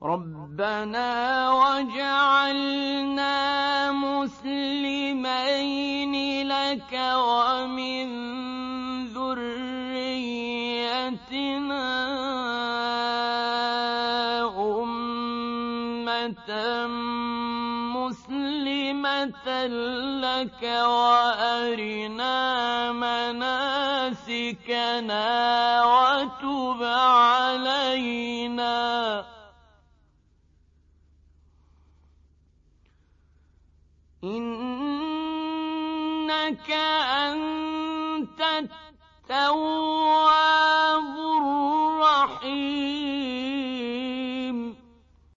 رَبَّنَا وَاجْعَلْنَا مُسْلِمَيْنِ لَكَ وَمِن ذُرِّيَّتِنَا أُمَّةً مُّسْلِمَةً لَكَ وَأَرِنَا مَنَاسِكَنَا وَتُبْ عَلَيْنَا إِنَّكَ أَنتَ التَّوَّابُ الرَّحِيمُ.